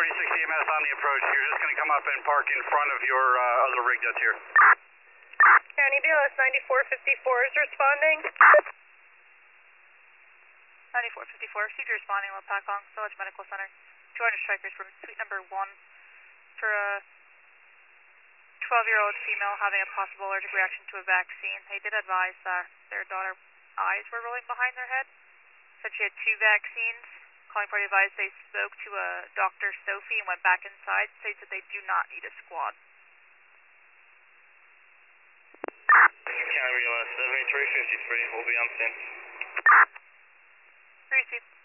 EMS on the approach. You're just going to come up and park in front of your other rig that's here. County BLS 9454 is responding. 9454, received your responding Lo Pakong, Village Medical Center. 200 strikers from suite number 1 for a 12-year-old female having a possible allergic reaction to a vaccine. They did advise that their daughter's eyes were rolling behind their head. Said she had 2 vaccines. Calling party advised they spoke to a Dr. Sophie and went back inside. States that they do not need a squad. County BLS 7353 will be on scene. Received.